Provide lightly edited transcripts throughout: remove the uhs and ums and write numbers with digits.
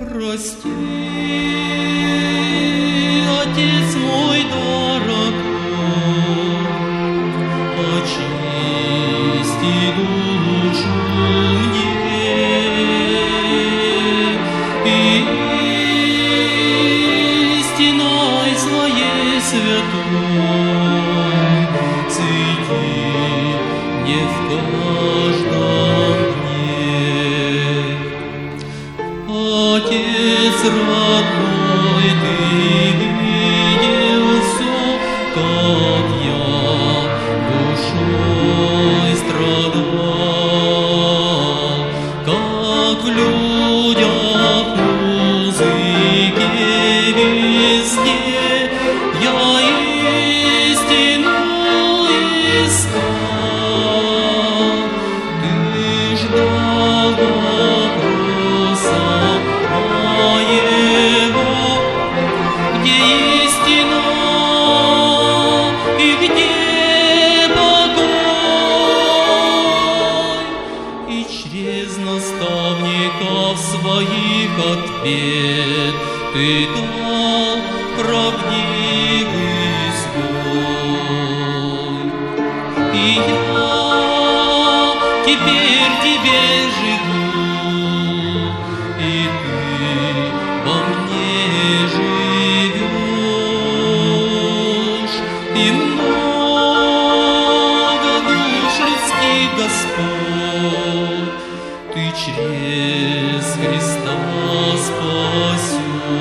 Прости, Отец мой дорогой, очисти душу мне, истиной своей святой цвети мне в каждом дне. Отец родной, ты видел все, как я душой страдал, как в людях музыки везде я истину искал. Ты ждал вопроса моего, где истина и где огонь, и через наставников своих ответ ты дал правдивый свой. И я теперь тебе живу, и ты во мне живешь, и много душ людских, Господь, ты через Христа спасешь.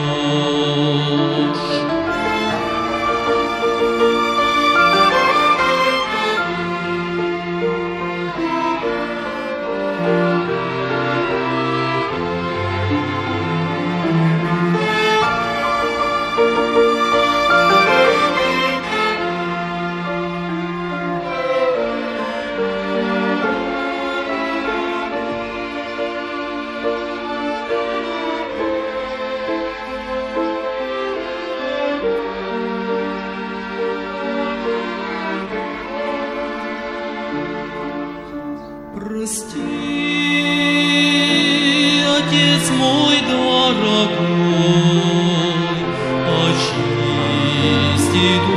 Прости, Отец мой дорогой, очисти